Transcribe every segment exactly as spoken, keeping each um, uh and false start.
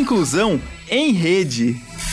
Inclusão em Rede.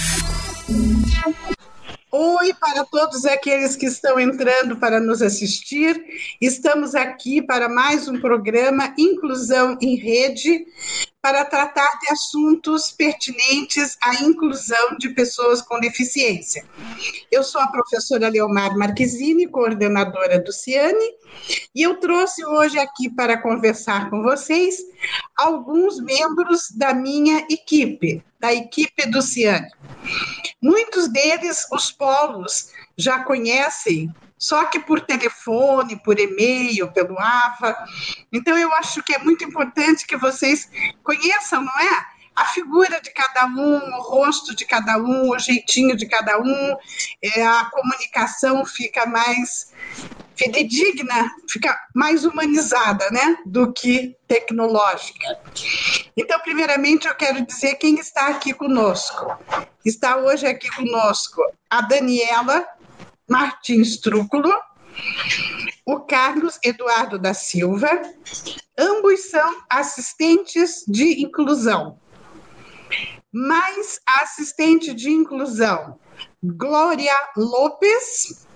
Oi para todos aqueles que estão entrando para nos assistir. Estamos aqui para mais um programa Inclusão em Rede, para tratar de assuntos pertinentes à inclusão de pessoas com deficiência. Eu sou a professora Leomar Marquezine, coordenadora do Ciane, e eu trouxe hoje aqui para conversar com vocês alguns membros da minha equipe, da equipe do Ciane. Muitos deles, os polos, já conhecem, só que por telefone, por e-mail, pelo A V A. Então, eu acho que é muito importante que vocês conheçam, não é? A figura de cada um, o rosto de cada um, o jeitinho de cada um, é, a comunicação fica mais fidedigna, fica mais humanizada, né, do que tecnológica. Então, primeiramente, eu quero dizer quem está aqui conosco. Está hoje aqui conosco a Daniela Martins Trúculo, o Carlos Eduardo da Silva, ambos são assistentes de inclusão. Mais a assistente de inclusão, Glória Lopes,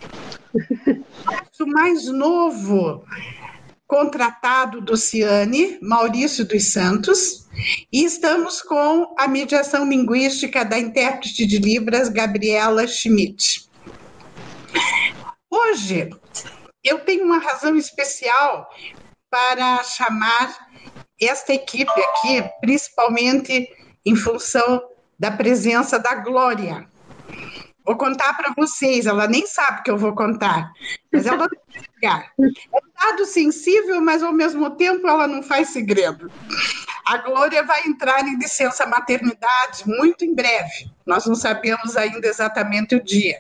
o mais novo contratado do Ciane, Maurício dos Santos, e estamos com a mediação linguística da intérprete de Libras, Gabriela Schmidt. Hoje, eu tenho uma razão especial para chamar esta equipe aqui, principalmente em função da presença da Glória. Vou contar para vocês, ela nem sabe que eu vou contar, mas ela vai explicar. É um dado sensível, mas ao mesmo tempo ela não faz segredo. A Glória vai entrar em licença maternidade muito em breve, nós não sabemos ainda exatamente o dia.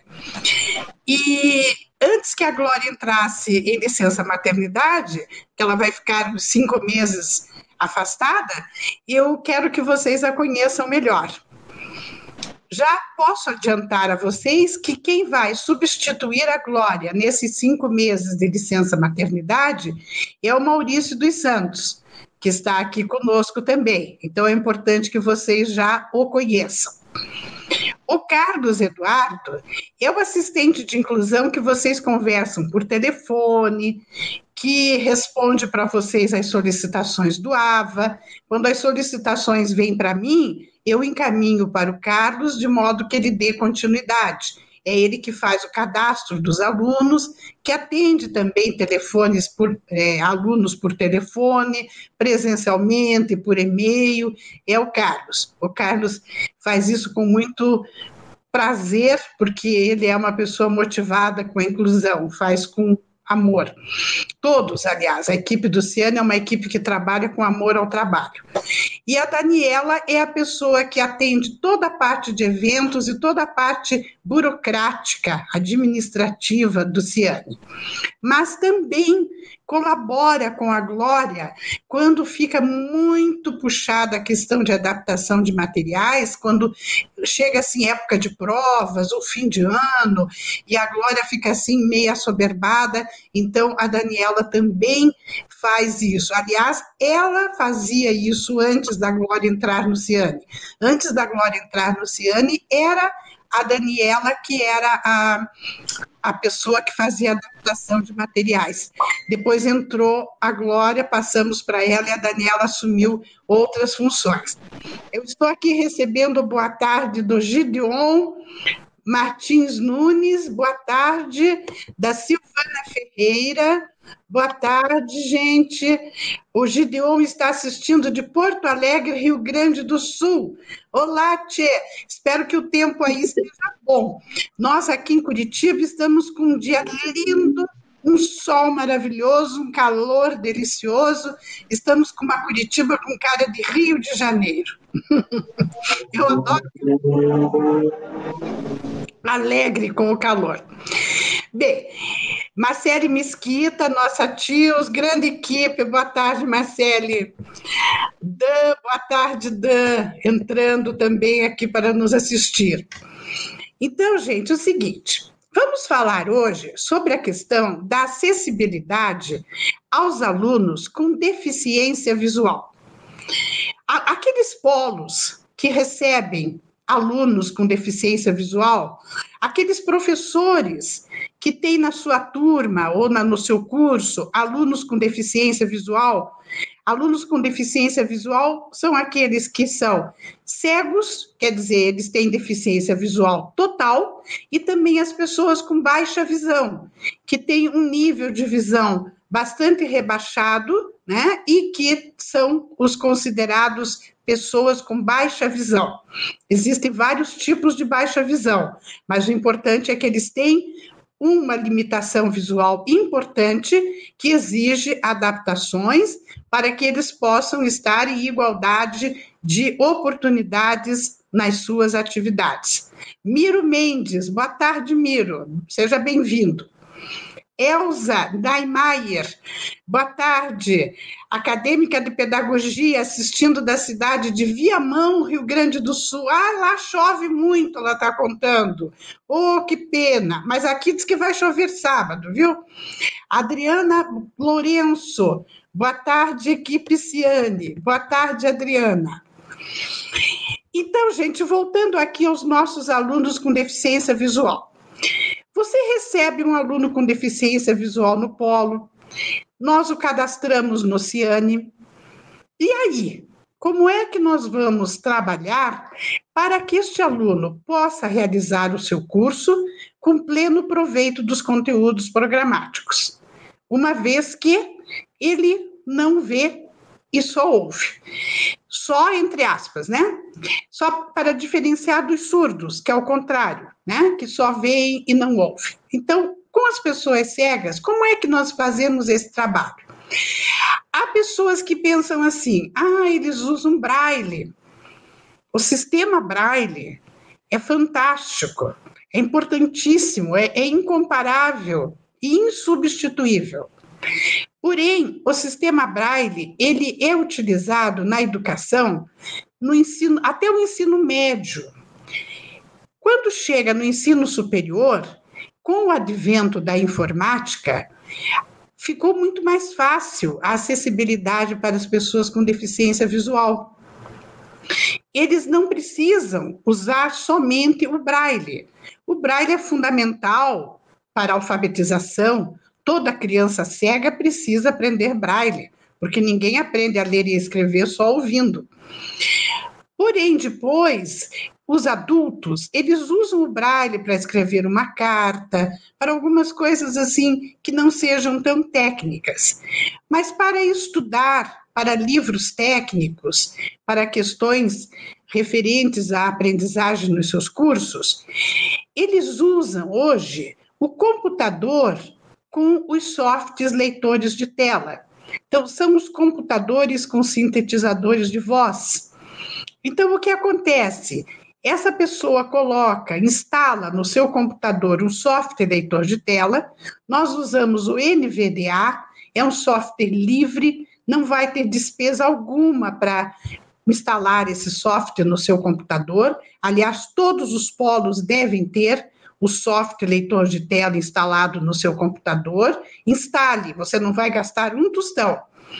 E antes que a Glória entrasse em licença maternidade, que ela vai ficar uns cinco meses afastada, eu quero que vocês a conheçam melhor. Já posso adiantar a vocês que quem vai substituir a Glória nesses cinco meses de licença maternidade é o Maurício dos Santos, que está aqui conosco também. Então, é importante que vocês já o conheçam. O Carlos Eduardo é o assistente de inclusão que vocês conversam por telefone, que responde para vocês as solicitações do A V A. Quando as solicitações vêm para mim, eu encaminho para o Carlos de modo que ele dê continuidade. É ele que faz o cadastro dos alunos, que atende também telefones por, é, alunos por telefone, presencialmente, por e-mail, é o Carlos. O Carlos faz isso com muito prazer, porque ele é uma pessoa motivada com a inclusão, faz com amor. Todos, aliás, a equipe do Ciane é uma equipe que trabalha com amor ao trabalho. E a Daniela é a pessoa que atende toda a parte de eventos e toda a parte burocrática, administrativa do Ciane. Mas também colabora com a Glória quando fica muito puxada a questão de adaptação de materiais, quando chega assim época de provas ou fim de ano, e a Glória fica assim meio assoberbada, então a Daniela também faz isso. Aliás, ela fazia isso antes da Glória entrar no Ciane. Antes da Glória entrar no Ciane, era a Daniela que era a, a pessoa que fazia a adaptação de materiais. Depois entrou a Glória, passamos para ela e a Daniela assumiu outras funções. Eu estou aqui recebendo boa tarde do Gideon Martins Nunes, boa tarde, da Silvana Ferreira, boa tarde, gente. O Gideon está assistindo de Porto Alegre, Rio Grande do Sul. Olá, Tchê, espero que o tempo aí esteja bom. Nós aqui em Curitiba estamos com um dia lindo, um sol maravilhoso, um calor delicioso. Estamos com uma Curitiba com cara de Rio de Janeiro. Eu adoro alegre com o calor. Bem, Marcele Mesquita, nossa tios, grande equipe, boa tarde, Marcele. Dan, boa tarde, Dan, entrando também aqui para nos assistir. Então, gente, é o seguinte, vamos falar hoje sobre a questão da acessibilidade aos alunos com deficiência visual. Aqueles polos que recebem alunos com deficiência visual, aqueles professores que têm na sua turma ou na, no seu curso alunos com deficiência visual. Alunos com deficiência visual são aqueles que são cegos, quer dizer, eles têm deficiência visual total, e também as pessoas com baixa visão, que têm um nível de visão bastante rebaixado, né, e que são os considerados pessoas com baixa visão. Existem vários tipos de baixa visão, mas o importante é que eles têm uma limitação visual importante que exige adaptações para que eles possam estar em igualdade de oportunidades nas suas atividades. Miro Mendes, boa tarde, Miro, seja bem-vindo. Elza Daimayer, boa tarde, acadêmica de pedagogia, assistindo da cidade de Viamão, Rio Grande do Sul. Ah, lá chove muito, ela está contando. Oh, que pena, mas aqui diz que vai chover sábado, viu? Adriana Lourenço, boa tarde, equipe Ciane. Boa tarde, Adriana. Então, gente, voltando aqui aos nossos alunos com deficiência visual. Você recebe um aluno com deficiência visual no polo, nós o cadastramos no Ciane. E aí, como é que nós vamos trabalhar para que este aluno possa realizar o seu curso com pleno proveito dos conteúdos programáticos, uma vez que ele não vê e só ouve? Só entre aspas, né? Só para diferenciar dos surdos, que é o contrário, né? Que só veem e não ouvem. Então, com as pessoas cegas, como é que nós fazemos esse trabalho? Há pessoas que pensam assim, ah, eles usam braille. O sistema braille é fantástico, é importantíssimo, é, é incomparável e insubstituível. Porém, o sistema braille, ele é utilizado na educação, no ensino, até o ensino médio. Quando chega no ensino superior, com o advento da informática, ficou muito mais fácil a acessibilidade para as pessoas com deficiência visual. Eles não precisam usar somente o braille. O braille é fundamental para a alfabetização. Toda criança cega precisa aprender braille, porque ninguém aprende a ler e escrever só ouvindo. Porém, depois, os adultos, eles usam o braille para escrever uma carta, para algumas coisas assim que não sejam tão técnicas. Mas para estudar, para livros técnicos, para questões referentes à aprendizagem nos seus cursos, eles usam hoje o computador com os softwares leitores de tela. Então, são os computadores com sintetizadores de voz. Então, o que acontece? Essa pessoa coloca, instala no seu computador um software leitor de tela, nós usamos o N V D A, é um software livre, não vai ter despesa alguma para instalar esse software no seu computador. Aliás, todos os polos devem ter o software leitor de tela instalado no seu computador. Instale, você não vai gastar um tostão.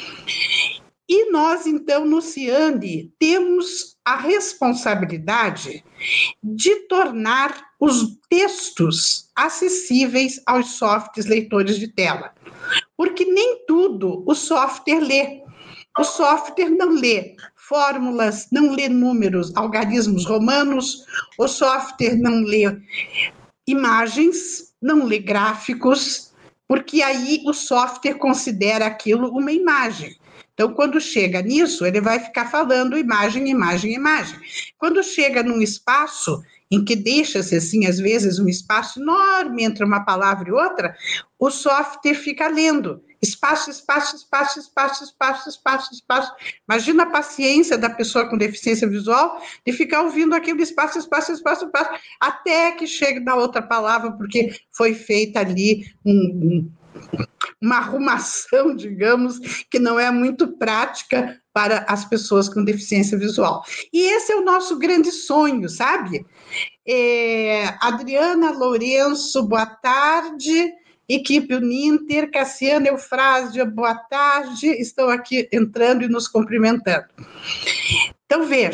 E nós, então, no Ciane, temos a responsabilidade de tornar os textos acessíveis aos softwares leitores de tela, porque nem tudo o software lê. O software não lê fórmulas, não lê números, algarismos romanos, o software não lê imagens, não lê gráficos, porque aí o software considera aquilo uma imagem. Então, quando chega nisso, ele vai ficar falando imagem, imagem, imagem. Quando chega num espaço em que deixa-se, assim, às vezes, um espaço enorme entre uma palavra e outra, o software fica lendo. Espaço, espaço, espaço, espaço, espaço, espaço, espaço. Imagina a paciência da pessoa com deficiência visual de ficar ouvindo aquele espaço, espaço, espaço, espaço, até que chegue na outra palavra, porque foi feita ali um... um uma arrumação, digamos, que não é muito prática para as pessoas com deficiência visual. E esse é o nosso grande sonho, sabe? É, Adriana Lourenço, boa tarde. Equipe Uninter, Cassiana Eufrásio, boa tarde. Estão aqui entrando e nos cumprimentando. Então, vejam,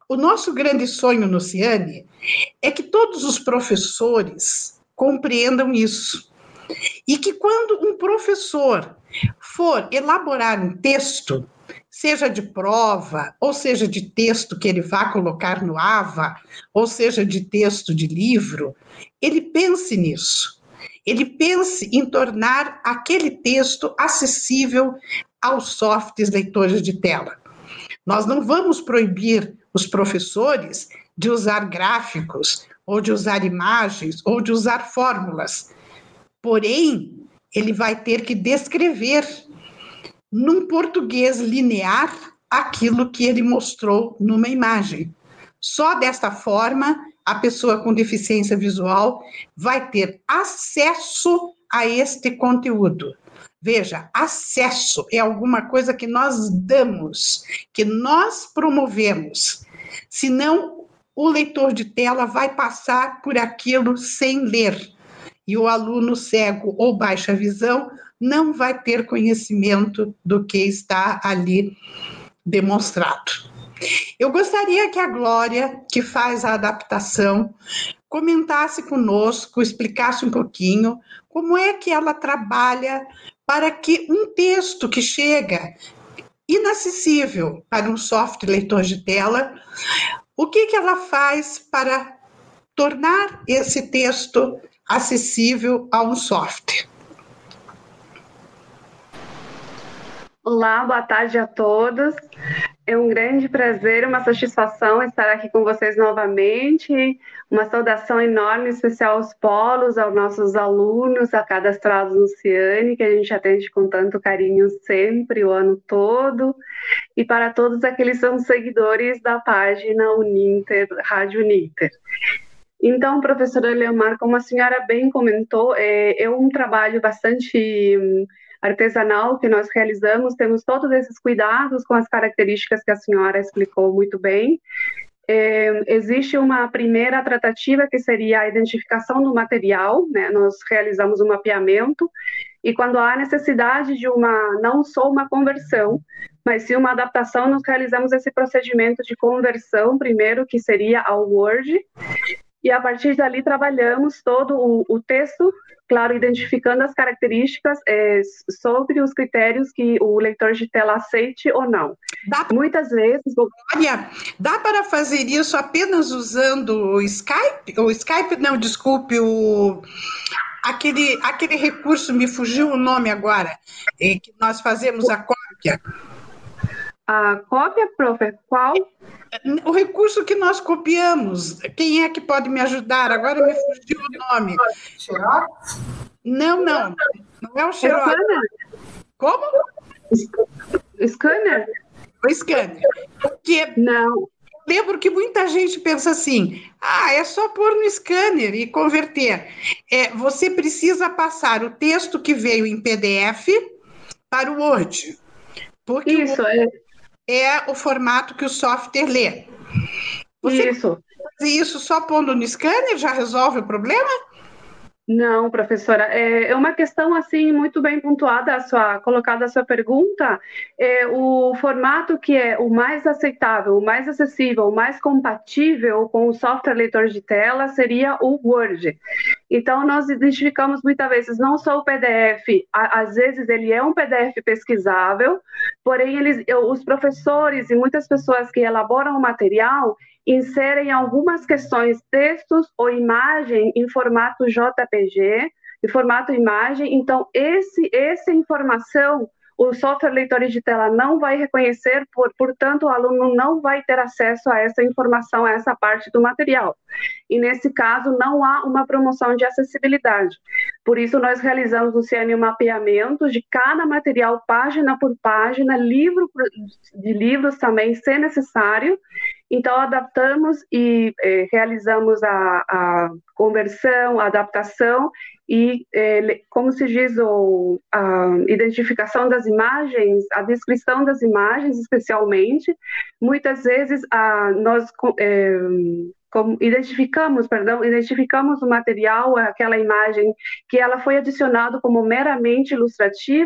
o nosso grande sonho no Ciane é que todos os professores compreendam isso. E que quando um professor for elaborar um texto, seja de prova, ou seja de texto que ele vá colocar no AVA, ou seja de texto de livro, ele pense nisso. Ele pense em tornar aquele texto acessível aos softs leitores de tela. Nós não vamos proibir os professores de usar gráficos, ou de usar imagens, ou de usar fórmulas. Porém, ele vai ter que descrever num português linear aquilo que ele mostrou numa imagem. Só desta forma, a pessoa com deficiência visual vai ter acesso a este conteúdo. Veja, acesso é alguma coisa que nós damos, que nós promovemos. Senão, o leitor de tela vai passar por aquilo sem ler. E o aluno cego ou baixa visão não vai ter conhecimento do que está ali demonstrado. Eu gostaria que a Glória, que faz a adaptação, comentasse conosco, explicasse um pouquinho como é que ela trabalha para que um texto que chega inacessível para um software leitor de tela, o que que ela faz para tornar esse texto acessível a um software. Olá, boa tarde a todos. É um grande prazer, uma satisfação estar aqui com vocês novamente. Uma saudação enorme, especial aos polos, aos nossos alunos, a cadastrados no Ciane, que a gente atende com tanto carinho sempre, o ano todo. E para todos aqueles que são seguidores da página Uninter, Rádio Uninter. Então, professora Leomar, como a senhora bem comentou, é, é um trabalho bastante hum, artesanal que nós realizamos, temos todos esses cuidados com as características que a senhora explicou muito bem. É, existe uma primeira tratativa que seria a identificação do material, né? Nós realizamos um mapeamento e quando há necessidade de uma, não só uma conversão, mas sim uma adaptação, nós realizamos esse procedimento de conversão primeiro, que seria ao Word, e a partir dali trabalhamos todo o, o texto, claro, identificando as características é, sobre os critérios que o leitor de tela aceite ou não. Dá pra... Muitas vezes... Olha, dá para fazer isso apenas usando o Skype? O Skype, não, desculpe, o... Aquele, aquele recurso, me fugiu o nome agora, é, que nós fazemos a cópia. A cópia, prof, qual? O recurso que nós copiamos. Quem é que pode me ajudar? Agora me fugiu o nome. Xerox? Não, não. Não é o Xerox. Scanner? Como? Scanner? O scanner. Porque não. Lembro que muita gente pensa assim, ah, é só pôr no scanner e converter. É, você precisa passar o texto que veio em P D F para o Word. Porque Isso, o é... é o formato que o software lê. Você Isso. fazer isso só pondo no scanner já resolve o problema? Não, professora, é uma questão assim muito bem pontuada, a sua, colocada a sua pergunta. É, o formato que é o mais aceitável, o mais acessível, o mais compatível com o software leitor de tela seria o Word. Então, nós identificamos muitas vezes não só o P D F, a, às vezes ele é um P D F pesquisável, porém eles, os professores e muitas pessoas que elaboram o material inserem algumas questões, textos ou imagem em formato J P G, em formato imagem. Então, esse, essa informação, o software leitor de tela não vai reconhecer, por, portanto, o aluno não vai ter acesso a essa informação, a essa parte do material. E, nesse caso, não há uma promoção de acessibilidade. Por isso, nós realizamos no Ciane um mapeamento de cada material, página por página, livro de livros também, se necessário. Então, adaptamos e eh, realizamos a, a conversão, a adaptação e, eh, como se diz, o, a identificação das imagens, a descrição das imagens, especialmente. Muitas vezes, a, nós eh, como identificamos, perdão, identificamos o material, aquela imagem que ela foi adicionada como meramente ilustrativa,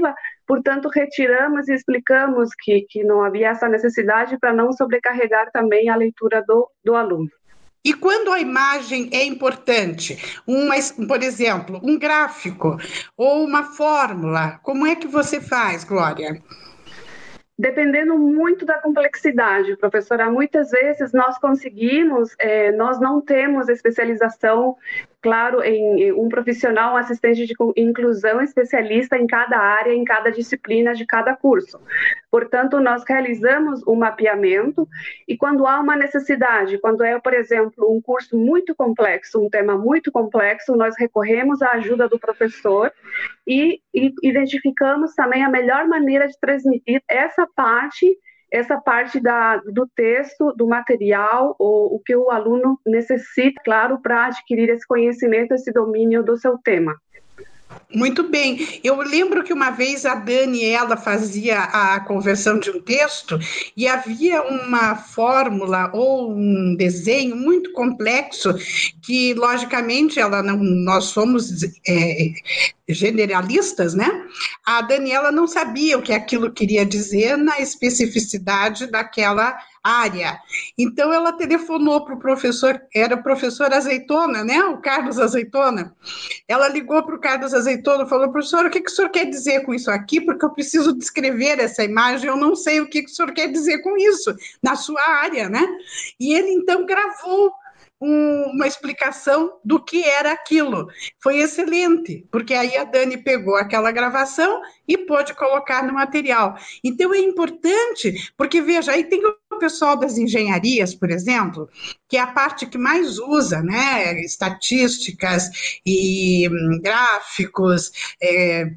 portanto, retiramos e explicamos que, que não havia essa necessidade para não sobrecarregar também a leitura do, do aluno. E quando a imagem é importante, uma, por exemplo, um gráfico ou uma fórmula, como é que você faz, Glória? Dependendo muito da complexidade, professora, muitas vezes nós conseguimos, é, nós não temos especialização, claro, em, em um profissional, um assistente de inclusão especialista em cada área, em cada disciplina de cada curso. Portanto, nós realizamos um mapeamento e quando há uma necessidade, quando é, por exemplo, um curso muito complexo, um tema muito complexo, nós recorremos à ajuda do professor e, e identificamos também a melhor maneira de transmitir essa parte, essa parte da, do texto, do material, ou o que o aluno necessita, claro, para adquirir esse conhecimento, esse domínio do seu tema. Muito bem. Eu lembro que uma vez a Dani, ela fazia a conversão de um texto e havia uma fórmula ou um desenho muito complexo que, logicamente, ela não, nós somos é, generalistas, né? A Daniela não sabia o que aquilo queria dizer na especificidade daquela área. Então, ela telefonou para o professor, era o professor Azeitona, né? O Carlos Azeitona. Ela ligou para o Carlos Azeitona e falou: professor, o que, que o senhor quer dizer com isso aqui? Porque eu preciso descrever essa imagem, eu não sei o que, que o senhor quer dizer com isso, na sua área, né? E ele, então, gravou Um, uma explicação do que era aquilo. Foi excelente, porque aí a Dani pegou aquela gravação e pôde colocar no material. Então é importante, porque veja, aí tem o pessoal das engenharias, por exemplo, que é a parte que mais usa, né, estatísticas e hum, gráficos, é,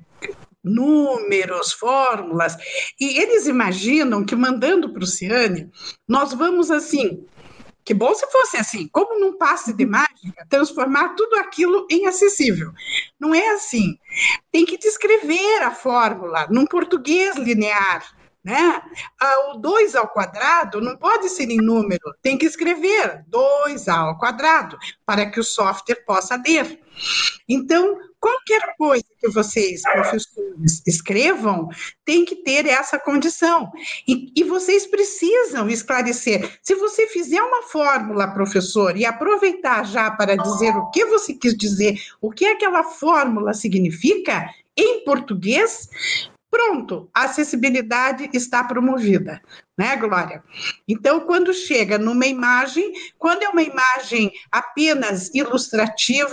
números, fórmulas, e eles imaginam que mandando para o Ciane, nós vamos assim, que bom se fosse assim, como num passe de mágica, transformar tudo aquilo em acessível. Não é assim. Tem que descrever a fórmula num português linear, né? O dois ao quadrado não pode ser em número, tem que escrever dois ao quadrado para que o software possa ler. Então, qualquer coisa que vocês, professores, escrevam, tem que ter essa condição. E, e vocês precisam esclarecer. Se você fizer uma fórmula, professor, e aproveitar já para dizer o que você quis dizer, o que aquela fórmula significa, em português, pronto, a acessibilidade está promovida, né, Glória? Então, quando chega numa imagem, quando é uma imagem apenas ilustrativa,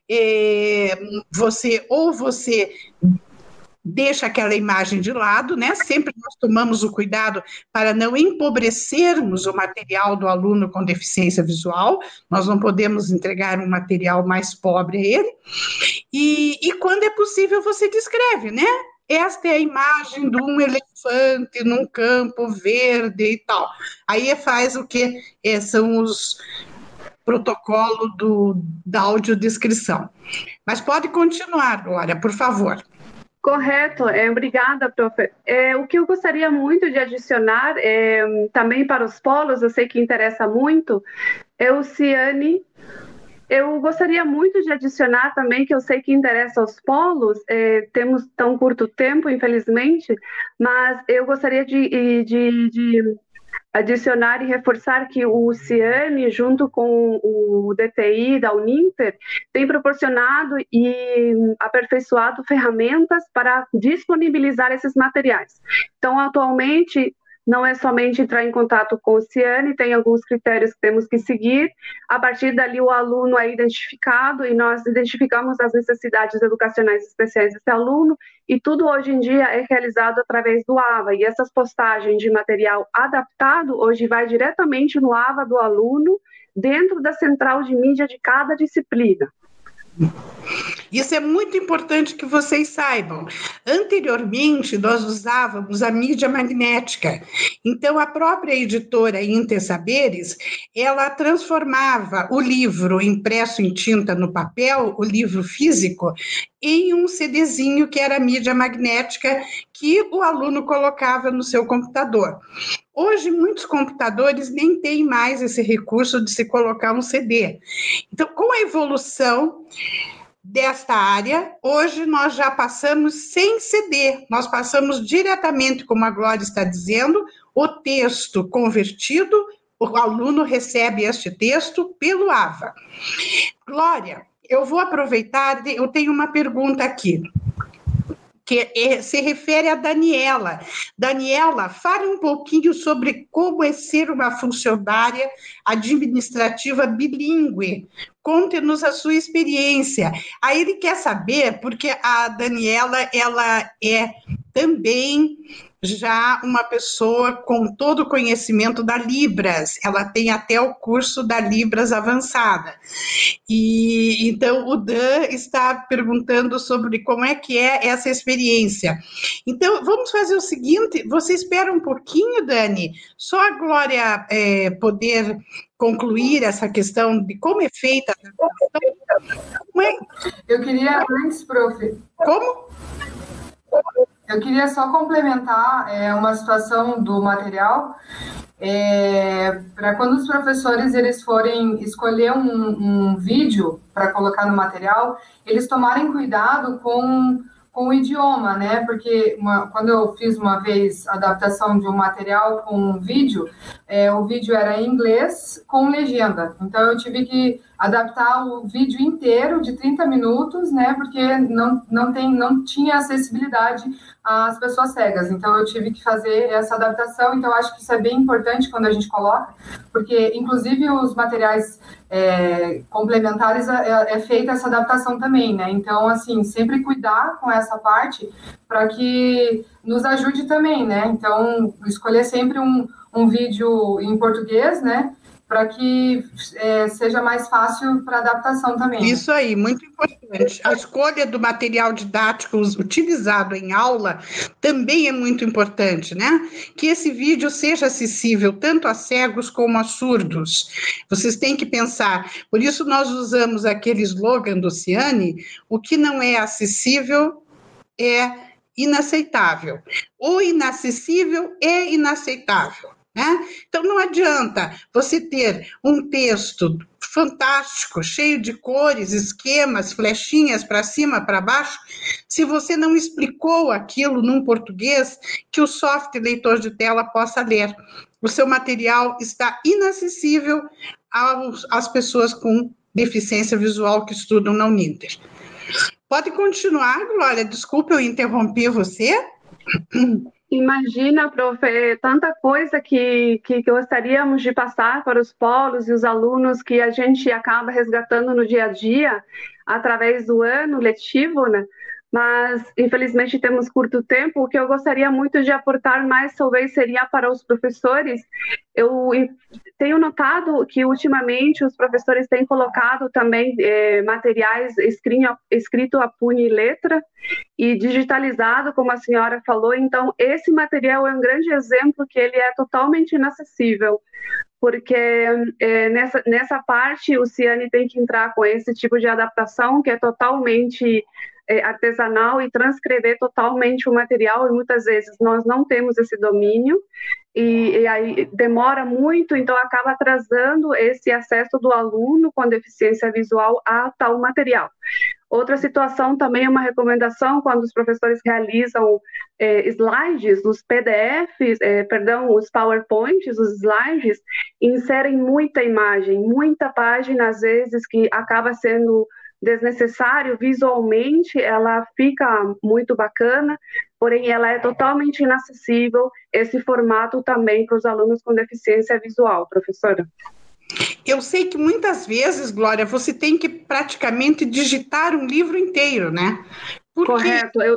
eh, você ou você deixa aquela imagem de lado, né? Sempre nós tomamos o cuidado para não empobrecermos o material do aluno com deficiência visual, nós não podemos entregar um material mais pobre a ele, e, e quando é possível você descreve, né? Esta é a imagem de um elefante num campo verde e tal. Aí faz o que? É, são os protocolos do, da audiodescrição. Mas pode continuar, Glória, por favor. Correto, é, obrigada, profe. É, o que eu gostaria muito de adicionar, é, também para os polos, eu sei que interessa muito, é o Ciane. Eu gostaria muito de adicionar também, que eu sei que interessa aos polos, é, temos tão curto tempo, infelizmente, mas eu gostaria de, de, de adicionar e reforçar que o Ciane, junto com o D T I da Uninter, tem proporcionado e aperfeiçoado ferramentas para disponibilizar esses materiais. Então, atualmente, não é somente entrar em contato com o Ciane, tem alguns critérios que temos que seguir. A partir dali, o aluno é identificado e nós identificamos as necessidades educacionais especiais desse aluno, e tudo hoje em dia é realizado através do A V A. E essas postagens de material adaptado hoje vai diretamente no A V A do aluno, dentro da central de mídia de cada disciplina. Isso é muito importante que vocês saibam. Anteriormente, nós usávamos a mídia magnética. Então, a própria editora Inter Saberes, ela transformava o livro impresso em tinta no papel, o livro físico, em um CDzinho que era mídia magnética que o aluno colocava no seu computador. Hoje, muitos computadores nem têm mais esse recurso de se colocar um C D. Então, com a evolução desta área, hoje nós já passamos sem C D, nós passamos diretamente, como a Glória está dizendo, o texto convertido, o aluno recebe este texto pelo AVA. Glória, eu vou aproveitar, eu tenho uma pergunta aqui, que se refere a Daniela. Daniela, fale um pouquinho sobre como é ser uma funcionária administrativa bilíngue. Conte-nos a sua experiência. Aí ele quer saber, porque a Daniela, ela é também já uma pessoa com todo o conhecimento da Libras, ela tem até o curso da Libras avançada. E então o Dan está perguntando sobre como é que é essa experiência. Então, vamos fazer o seguinte, você espera um pouquinho, Dani, só a Glória é, poder concluir essa questão de como é feita a adaptação. Como é? Eu queria antes, prof. Como? Eu queria só complementar é, uma situação do material, é, para quando os professores eles forem escolher um, um vídeo para colocar no material, eles tomarem cuidado com, com o idioma, né? Porque uma, quando eu fiz uma vez a adaptação de um material com um vídeo, é, o vídeo era em inglês com legenda, então eu tive que adaptar o vídeo inteiro de trinta minutos, né, porque não, não, tem, não tinha acessibilidade às pessoas cegas, então eu tive que fazer essa adaptação, então eu acho que isso é bem importante quando a gente coloca, porque inclusive os materiais é, complementares é, é feita essa adaptação também, né, então assim, sempre cuidar com essa parte para que nos ajude também, né, então escolher sempre um, um vídeo em português, né, para que é, seja mais fácil para adaptação também. Isso aí, muito importante. A escolha do material didático utilizado em aula também é muito importante, né? Que esse vídeo seja acessível tanto a cegos como a surdos. Vocês têm que pensar, por isso nós usamos aquele slogan do Ciane, o que não é acessível é inaceitável. O inacessível é inaceitável. Né? Então, não adianta você ter um texto fantástico, cheio de cores, esquemas, flechinhas para cima, para baixo, se você não explicou aquilo num português que o software leitor de tela possa ler. O seu material está inacessível aos, às pessoas com deficiência visual que estudam na Uninter. Pode continuar, Glória, desculpe, eu interrompi você. Imagina, prof, tanta coisa que, que gostaríamos de passar para os polos e os alunos que a gente acaba resgatando no dia a dia, através do ano letivo, né? Mas, infelizmente, temos curto tempo. O que eu gostaria muito de aportar mais, talvez, seria para os professores. Eu tenho notado que, ultimamente, os professores têm colocado também eh, materiais escrito a punho e letra e digitalizado, como a senhora falou. Então, esse material é um grande exemplo que ele é totalmente inacessível, porque é, nessa, nessa parte o Ciane tem que entrar com esse tipo de adaptação que é totalmente é, artesanal e transcrever totalmente o material, e muitas vezes nós não temos esse domínio, e, e aí demora muito, então acaba atrasando esse acesso do aluno com deficiência visual a tal material. Outra situação também é uma recomendação quando os professores realizam é, slides, os P D Fs, é, perdão, os PowerPoints, os slides, inserem muita imagem, muita página, às vezes, que acaba sendo desnecessário visualmente, ela fica muito bacana, porém ela é totalmente inacessível, esse formato também para os alunos com deficiência visual, professora. Eu sei que muitas vezes, Glória, você tem que praticamente digitar um livro inteiro, né? Porque... Correto. Eu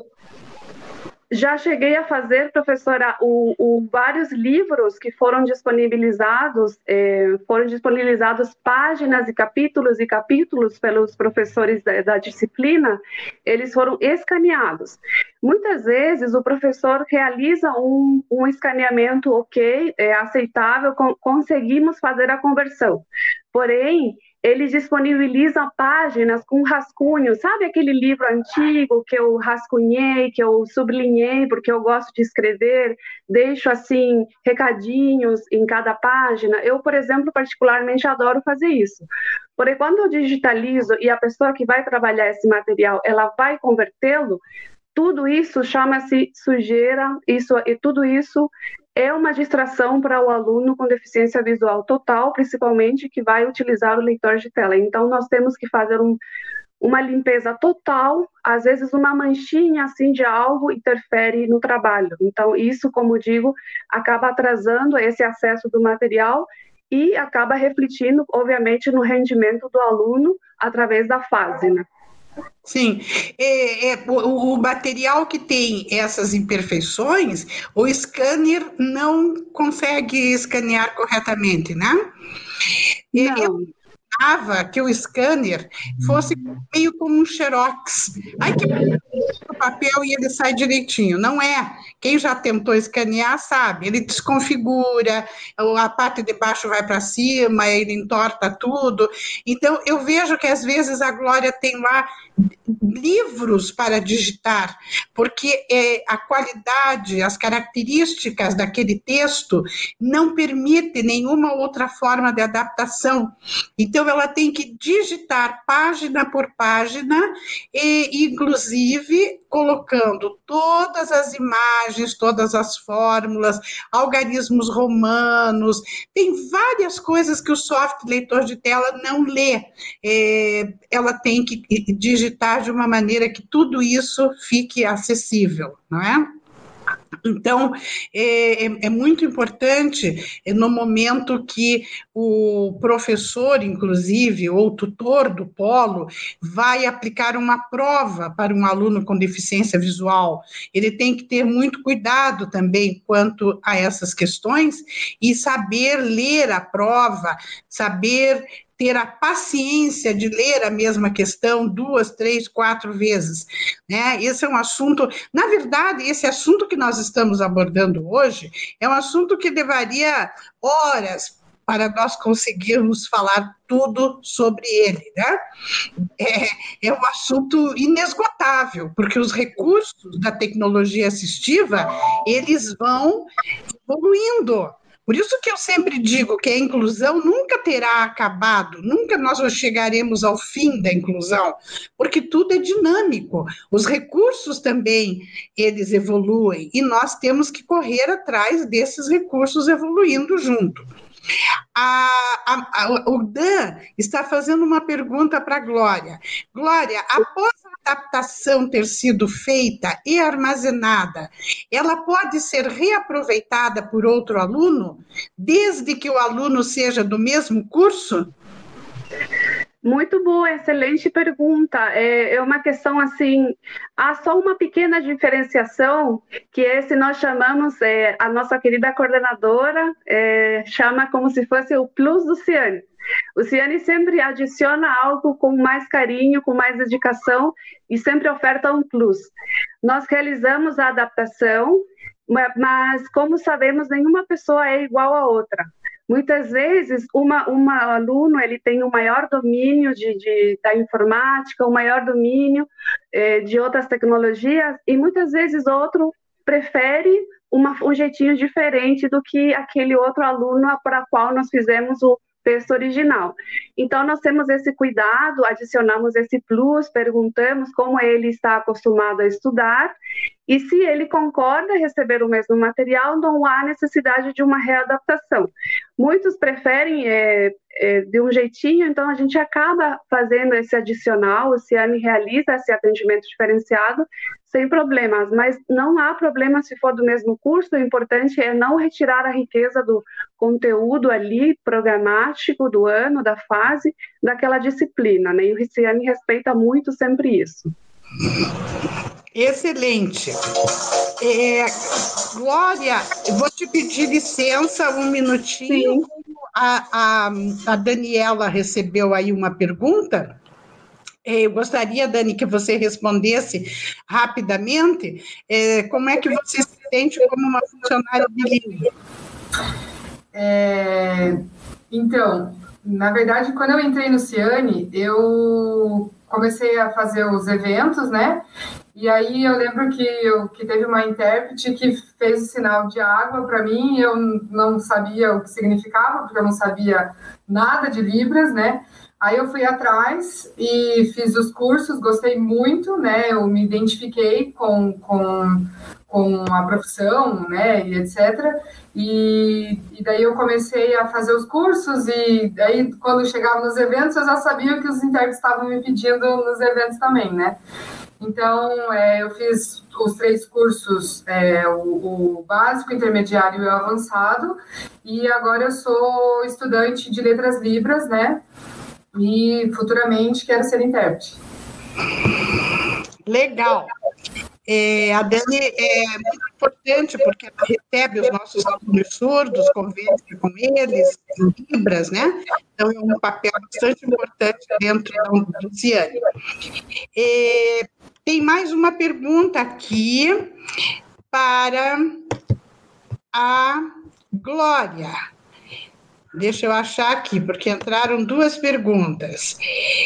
já cheguei a fazer, professora, o, o, vários livros que foram disponibilizados, eh, foram disponibilizados páginas e capítulos e capítulos pelos professores da, da disciplina, eles foram escaneados. Muitas vezes o professor realiza um, um escaneamento ok, é aceitável, com, conseguimos fazer a conversão. Porém, ele disponibiliza páginas com rascunho, sabe aquele livro antigo que eu rascunhei, que eu sublinhei, porque eu gosto de escrever, deixo assim recadinhos em cada página. Eu, por exemplo, particularmente adoro fazer isso. Porque quando eu digitalizo e a pessoa que vai trabalhar esse material, ela vai convertê-lo, tudo isso chama-se sujeira, isso, e tudo isso é uma distração para o aluno com deficiência visual total, principalmente, que vai utilizar o leitor de tela. Então, nós temos que fazer um, uma limpeza total, às vezes uma manchinha assim de algo interfere no trabalho. Então, isso, como digo, acaba atrasando esse acesso do material e acaba refletindo, obviamente, no rendimento do aluno através da fase, né? Sim, é, é, o, o material que tem essas imperfeições, o scanner não consegue escanear corretamente, né? Não. Eu imaginava que o scanner fosse meio como um xerox. Aí que o papel e ele sai direitinho. Não é. Quem já tentou escanear sabe, ele desconfigura, a parte de baixo vai para cima, ele entorta tudo. Então, eu vejo que às vezes a Glória tem lá livros para digitar, porque é, a qualidade, as características daquele texto não permite nenhuma outra forma de adaptação. Então, ela tem que digitar página por página, e, inclusive, colocando todas as imagens, todas as fórmulas, algarismos romanos, tem várias coisas que o software leitor de tela não lê. É, ela tem que digitar de uma maneira que tudo isso fique acessível, não é? Então, é, é muito importante, no momento que o professor, inclusive, ou tutor do polo, vai aplicar uma prova para um aluno com deficiência visual, ele tem que ter muito cuidado também quanto a essas questões e saber ler a prova, saber ter a paciência de ler a mesma questão duas, três, quatro vezes, né? Esse é um assunto, na verdade, esse assunto que nós estamos abordando hoje é um assunto que levaria horas para nós conseguirmos falar tudo sobre ele, né? É, é um assunto inesgotável, porque os recursos da tecnologia assistiva, eles vão evoluindo. Por isso que eu sempre digo que a inclusão nunca terá acabado, nunca nós chegaremos ao fim da inclusão, porque tudo é dinâmico, os recursos também, eles evoluem, e nós temos que correr atrás desses recursos evoluindo junto. A, a, a, o Dan está fazendo uma pergunta para a Glória. Glória, após a adaptação ter sido feita e armazenada, ela pode ser reaproveitada por outro aluno, desde que o aluno seja do mesmo curso? Muito boa, excelente pergunta. É, é uma questão assim, há só uma pequena diferenciação, que esse nós chamamos, é, a nossa querida coordenadora é, chama como se fosse o plus do Ciane. O Ciane sempre adiciona algo com mais carinho, com mais dedicação e sempre oferta um plus. Nós realizamos a adaptação, mas como sabemos, nenhuma pessoa é igual a outra. Muitas vezes, uma, uma aluno ele tem um maior domínio de, de, da informática, um maior domínio eh, de outras tecnologias, e muitas vezes outro prefere uma, um jeitinho diferente do que aquele outro aluno para o qual nós fizemos o texto original. Então, nós temos esse cuidado, adicionamos esse plus, perguntamos como ele está acostumado a estudar, e se ele concorda em receber o mesmo material, não há necessidade de uma readaptação. Muitos preferem é, é, de um jeitinho, então a gente acaba fazendo esse adicional, o Ciane realiza esse atendimento diferenciado, sem problemas, mas não há problema se for do mesmo curso, o importante é não retirar a riqueza do conteúdo ali, programático, do ano, da fase, daquela disciplina, né? E o Ciane respeita muito sempre isso. Excelente. É, Glória, eu vou te pedir licença um minutinho. A, a, a Daniela recebeu aí uma pergunta. Eu gostaria, Dani, que você respondesse rapidamente. É, como é que você se sente como uma funcionária bilíngue? É, então, na verdade, quando eu entrei no Ciane, eu comecei a fazer os eventos, né? E aí eu lembro que, eu, que teve uma intérprete que fez o sinal de água para mim, eu não sabia o que significava, porque eu não sabia nada de Libras, né? Aí eu fui atrás e fiz os cursos, gostei muito, né? Eu me identifiquei com, com, com a profissão, né? E etcétera. E, e daí eu comecei a fazer os cursos e daí quando chegava nos eventos eu já sabia que os intérpretes estavam me pedindo nos eventos também, né? Então, é, eu fiz os três cursos, é, o, o básico, o intermediário e o avançado, e agora eu sou estudante de letras libras, né? E futuramente quero ser intérprete. Legal. É, a Dani é muito importante porque ela recebe os nossos alunos surdos, conversa com eles, em Libras, né? Então, é um papel bastante importante dentro da Luciane. É, tem mais uma pergunta aqui para a Glória. Deixa eu achar aqui, porque entraram duas perguntas.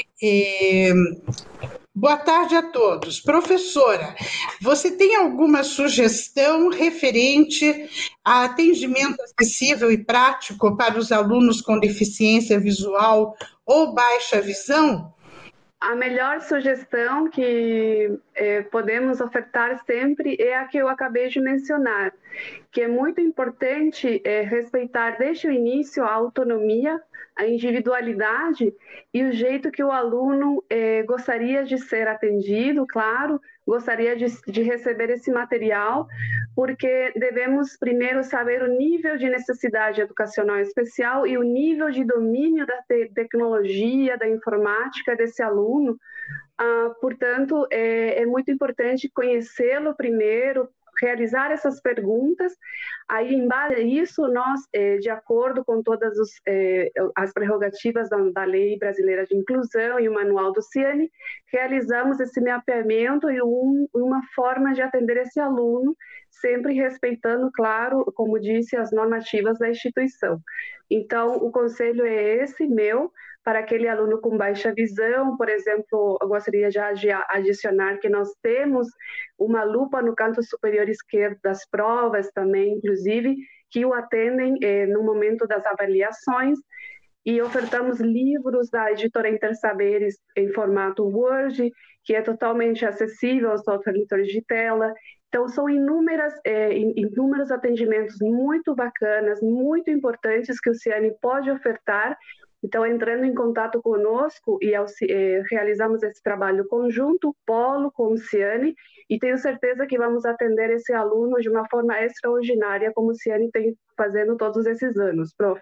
É, boa tarde a todos. Professora, você tem alguma sugestão referente a atendimento acessível e prático para os alunos com deficiência visual ou baixa visão? A melhor sugestão que eh, podemos ofertar sempre é a que eu acabei de mencionar, que é muito importante eh, respeitar desde o início a autonomia, a individualidade e o jeito que o aluno eh, gostaria de ser atendido, claro, gostaria de, de receber esse material, porque devemos primeiro saber o nível de necessidade educacional especial e o nível de domínio da te tecnologia, da informática desse aluno. Ah, portanto, é, é muito importante conhecê-lo primeiro, realizar essas perguntas. Aí, em base a isso, nós, é, de acordo com todas os, é, as prerrogativas da, da Lei Brasileira de Inclusão e o Manual do Ciane, realizamos esse mapeamento e um, uma forma de atender esse aluno, sempre respeitando, claro, como disse, as normativas da instituição. Então, o conselho é esse, meu, para aquele aluno com baixa visão, por exemplo, eu gostaria de adicionar que nós temos uma lupa no canto superior esquerdo das provas também, inclusive, que o atendem eh, no momento das avaliações, e ofertamos livros da editora Intersaberes em formato Word, que é totalmente acessível aos leitores de tela. Então, são inúmeras, é, inúmeros atendimentos muito bacanas, muito importantes que o Ciane pode ofertar. Então, entrando em contato conosco e é, realizamos esse trabalho conjunto, polo com o Ciane, e tenho certeza que vamos atender esse aluno de uma forma extraordinária, como o Ciane tem fazendo todos esses anos, prof.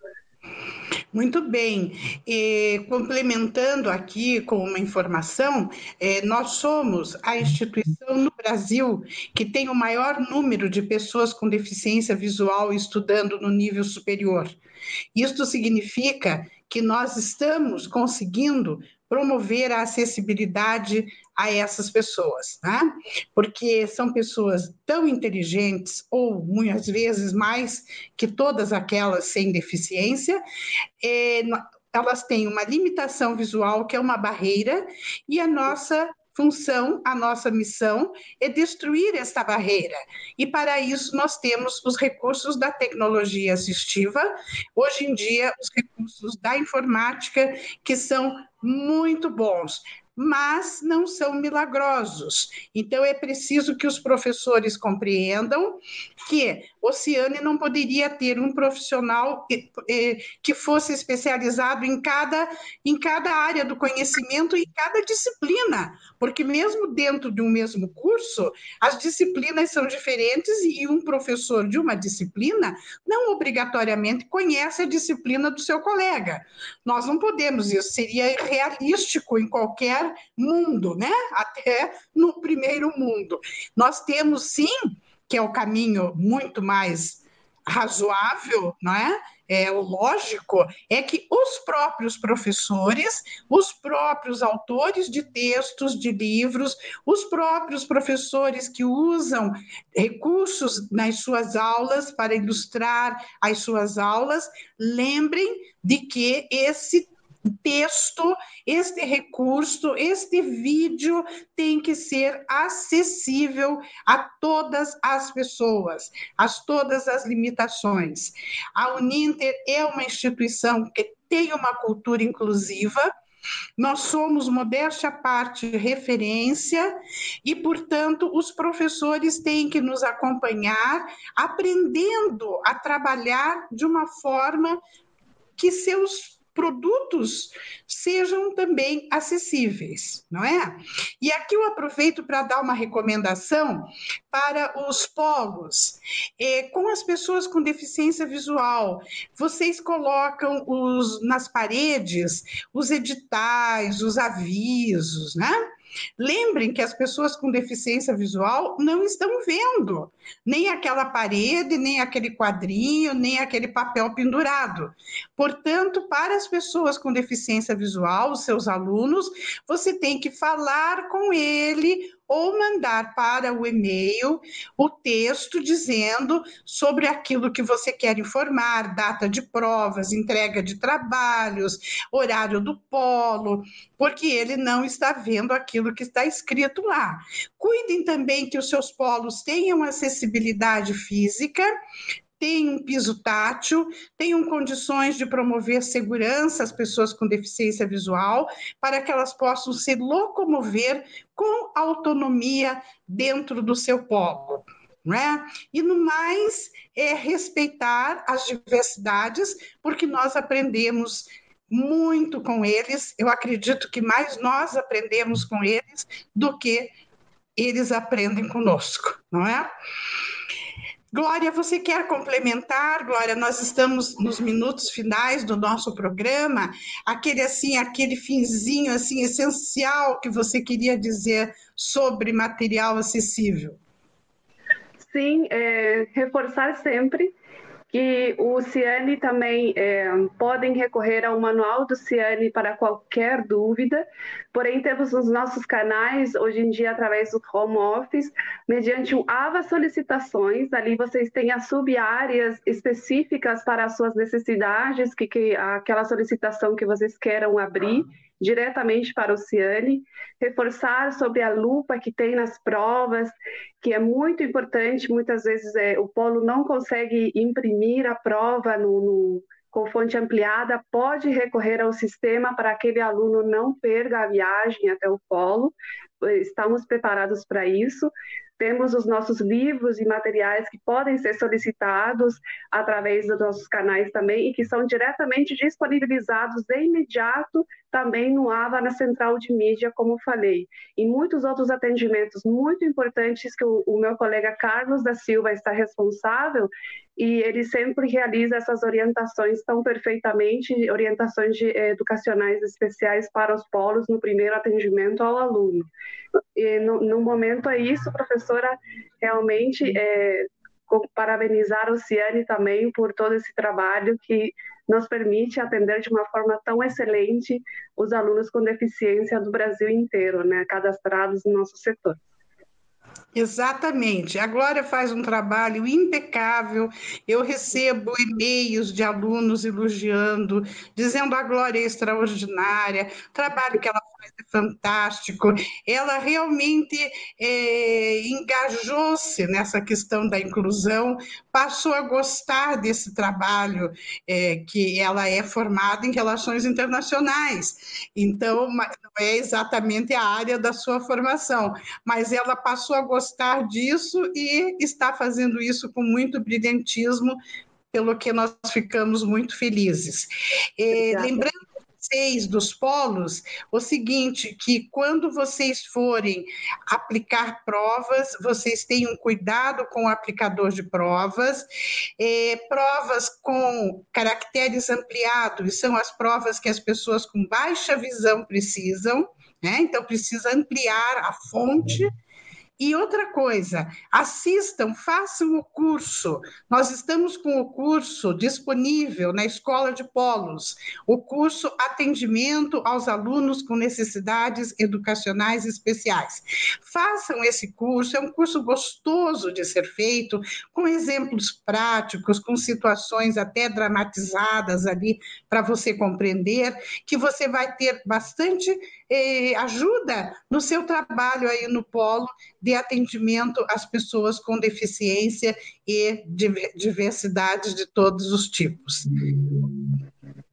Muito bem. E, complementando aqui com uma informação, eh, nós somos a instituição no Brasil que tem o maior número de pessoas com deficiência visual estudando no nível superior. Isto significa que nós estamos conseguindo promover a acessibilidade a essas pessoas, né? Porque são pessoas tão inteligentes, ou muitas vezes mais que todas aquelas sem deficiência, é, elas têm uma limitação visual, que é uma barreira, e a nossa função, a nossa missão é destruir esta barreira. E para isso nós temos os recursos da tecnologia assistiva, hoje em dia os recursos da informática, que são muito bons, mas não são milagrosos. Então, é preciso que os professores compreendam que o Ciane não poderia ter um profissional que, que fosse especializado em cada, em cada área do conhecimento e em cada disciplina, porque mesmo dentro de um mesmo curso, as disciplinas são diferentes e um professor de uma disciplina não obrigatoriamente conhece a disciplina do seu colega. Nós não podemos, isso seria irrealístico em qualquer mundo, né? Até no primeiro mundo. Nós temos, sim, que é o caminho muito mais razoável, não é? É, o lógico é que os próprios professores, os próprios autores de textos, de livros, os próprios professores que usam recursos nas suas aulas para ilustrar as suas aulas, lembrem de que esse texto, este recurso, este vídeo tem que ser acessível a todas as pessoas, a todas as limitações. A Uninter é uma instituição que tem uma cultura inclusiva. Nós somos, modéstia à parte, referência e, portanto, os professores têm que nos acompanhar, aprendendo a trabalhar de uma forma que seus produtos sejam também acessíveis, não é? E aqui eu aproveito para dar uma recomendação para os polos. É, com as pessoas com deficiência visual, vocês colocam os, nas paredes os editais, os avisos, né? Lembrem que as pessoas com deficiência visual não estão vendo nem aquela parede, nem aquele quadrinho, nem aquele papel pendurado. Portanto, para as pessoas com deficiência visual, os seus alunos, você tem que falar com ele ou mandar para o e-mail o texto dizendo sobre aquilo que você quer informar, data de provas, entrega de trabalhos, horário do polo, porque ele não está vendo aquilo que está escrito lá. Cuidem também que os seus polos tenham acessibilidade física, tenham um piso tátil, tenham condições de promover segurança às pessoas com deficiência visual, para que elas possam se locomover com autonomia dentro do seu polo. Né? E, no mais, é respeitar as diversidades, porque nós aprendemos muito com eles. Eu acredito que mais nós aprendemos com eles do que eles aprendem conosco, não é? Glória, você quer complementar? Glória, nós estamos nos minutos finais do nosso programa, aquele assim, aquele finzinho assim essencial que você queria dizer sobre material acessível. Sim, é, reforçar sempre que o Ciane também é, podem recorrer ao manual do Ciane para qualquer dúvida, porém temos os nossos canais, hoje em dia através do home office, mediante o AVA Solicitações, ali vocês têm as sub-áreas específicas para as suas necessidades, que, que aquela solicitação que vocês queiram abrir, diretamente para o Ciane, reforçar sobre a lupa que tem nas provas, que é muito importante, muitas vezes é, o polo não consegue imprimir a prova no, no, com fonte ampliada, pode recorrer ao sistema para aquele aluno não perca a viagem até o polo, estamos preparados para isso. Temos os nossos livros e materiais que podem ser solicitados através dos nossos canais também e que são diretamente disponibilizados de imediato também no AVA, na central de mídia, como falei. E muitos outros atendimentos muito importantes que o, o meu colega Carlos da Silva está responsável e ele sempre realiza essas orientações tão perfeitamente, orientações de, eh, educacionais especiais para os polos no primeiro atendimento ao aluno. E no, no momento é isso, professora, realmente é, parabenizar o Ciane também por todo esse trabalho que nos permite atender de uma forma tão excelente os alunos com deficiência do Brasil inteiro, né, cadastrados no nosso setor. Exatamente. A Glória faz um trabalho impecável. Eu recebo e-mails de alunos elogiando, dizendo a Glória é extraordinária, o trabalho que ela faz é fantástico. Ela realmente é, engajou-se nessa questão da inclusão, passou a gostar desse trabalho, é, que ela é formada em relações internacionais. Então, não é exatamente a área da sua formação, mas ela passou a gostar disso e está fazendo isso com muito brilhantismo, pelo que nós ficamos muito felizes. É, lembrando vocês dos polos, o seguinte, que quando vocês forem aplicar provas, vocês tenham cuidado com o aplicador de provas, é, provas com caracteres ampliados, são as provas que as pessoas com baixa visão precisam, né? Então precisa ampliar a fonte. E outra coisa, assistam, façam o curso. Nós estamos com o curso disponível na Escola de Polos, o curso Atendimento aos Alunos com Necessidades Educacionais Especiais. Façam esse curso, é um curso gostoso de ser feito, com exemplos práticos, com situações até dramatizadas ali para você compreender, que você vai ter bastante eh, ajuda no seu trabalho aí no polo de atendimento às pessoas com deficiência e diversidade de todos os tipos.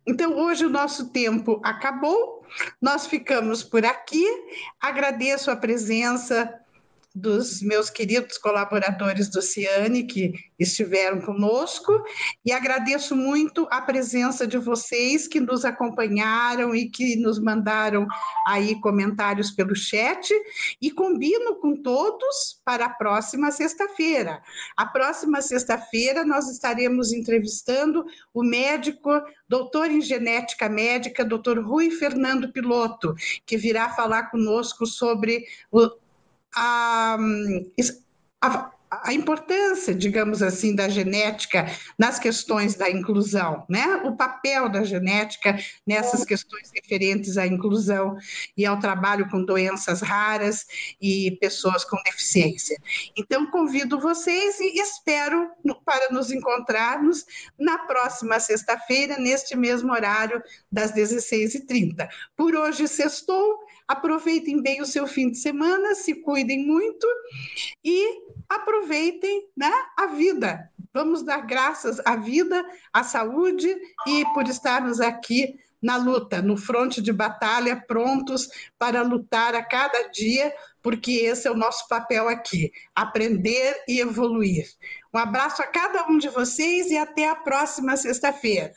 Então, hoje o nosso tempo acabou, nós ficamos por aqui. Agradeço a presença dos meus queridos colaboradores do Ciane que estiveram conosco e agradeço muito a presença de vocês que nos acompanharam e que nos mandaram aí comentários pelo chat e combino com todos para a próxima sexta-feira. A próxima sexta-feira nós estaremos entrevistando o médico, doutor em genética médica, doutor Rui Fernando Piloto, que virá falar conosco sobre o A, a, a importância, digamos assim, da genética nas questões da inclusão, né? O papel da genética nessas questões referentes à inclusão e ao trabalho com doenças raras e pessoas com deficiência. Então, convido vocês e espero para nos encontrarmos na próxima sexta-feira, neste mesmo horário, das dezesseis e trinta. Por hoje, sextou. Aproveitem bem o seu fim de semana, se cuidem muito e aproveitem, né, a vida. Vamos dar graças à vida, à saúde e por estarmos aqui na luta, no fronte de batalha, prontos para lutar a cada dia, porque esse é o nosso papel aqui, aprender e evoluir. Um abraço a cada um de vocês e até a próxima sexta-feira.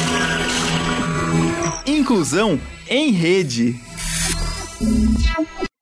Inclusão em Rede.